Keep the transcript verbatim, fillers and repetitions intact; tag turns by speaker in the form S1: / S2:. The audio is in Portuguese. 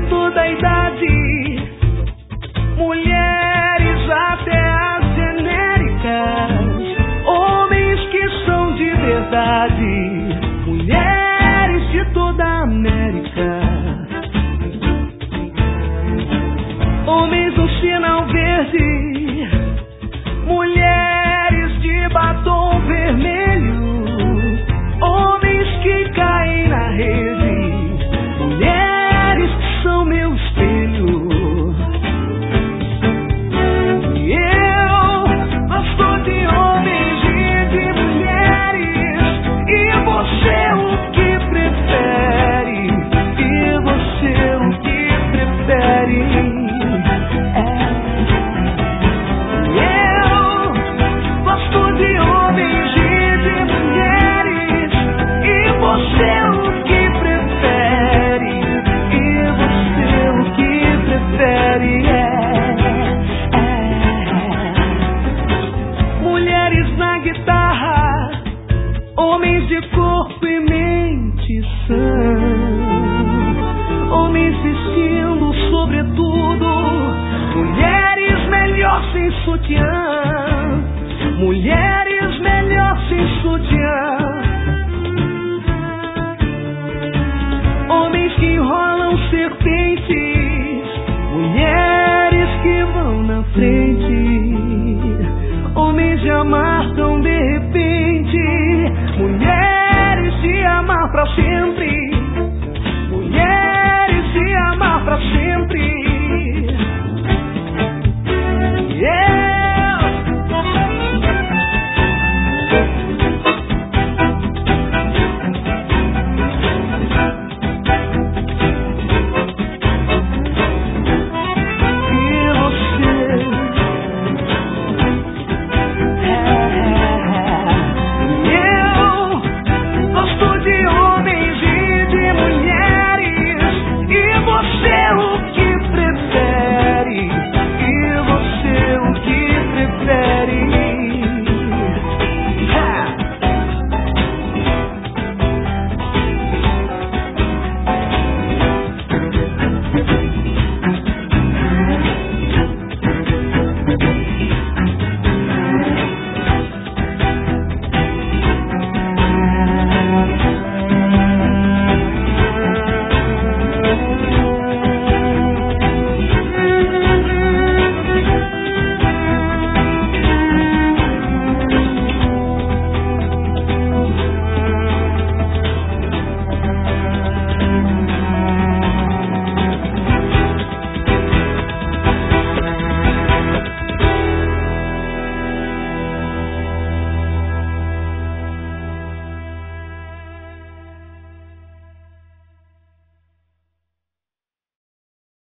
S1: toda a idade, mulheres até as genéricas, homens que são de verdade, mulheres de toda a América, homens no sinal verde, mulheres de batom vermelho, homens que caem na rede, mulheres que são meu espelho. E eu gosto de homens e de mulheres, e você o que prefere, e você o que prefere. Homens de corpo e mente sã, homens vestindo sobretudo, mulheres melhor sem sutiã, mulheres melhor sem sutiã, homens que enrolam serpentes, mulheres que vão na frente, homens de amar tão de repente, mulheres de amar pra sempre.